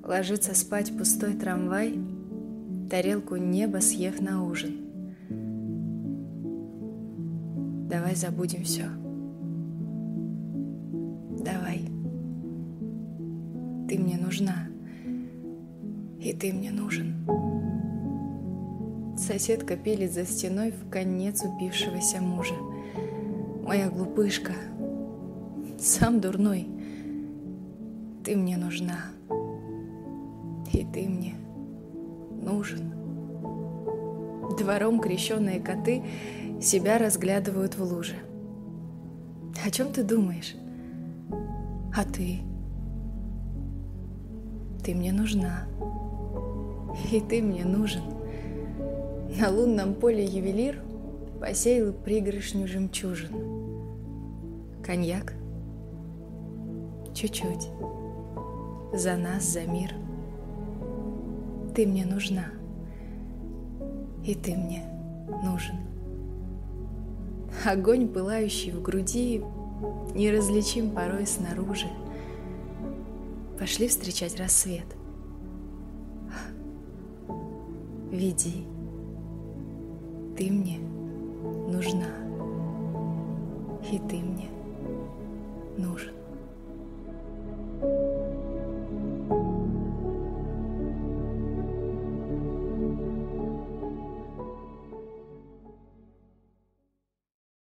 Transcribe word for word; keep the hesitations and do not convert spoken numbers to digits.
Ложится спать пустой трамвай, тарелку неба съев на ужин. Давай забудем все. Давай. Ты мне нужна, и ты мне нужен. Соседка пилит за стеной в конец упившегося мужа. Моя глупышка, сам дурной. Ты мне нужна, и ты мне нужен. Двором крещеные коты себя разглядывают в луже. О чем ты думаешь? А ты? Ты мне нужна, и ты мне нужен. На лунном поле ювелир посеял пригоршню жемчужин. Коньяк? Чуть-чуть. За нас, за мир. Ты мне нужна, и ты мне нужен. Огонь, пылающий в груди, неразличим порой снаружи. Пошли встречать рассвет. Веди. Ты мне нужна, и ты мне нужен.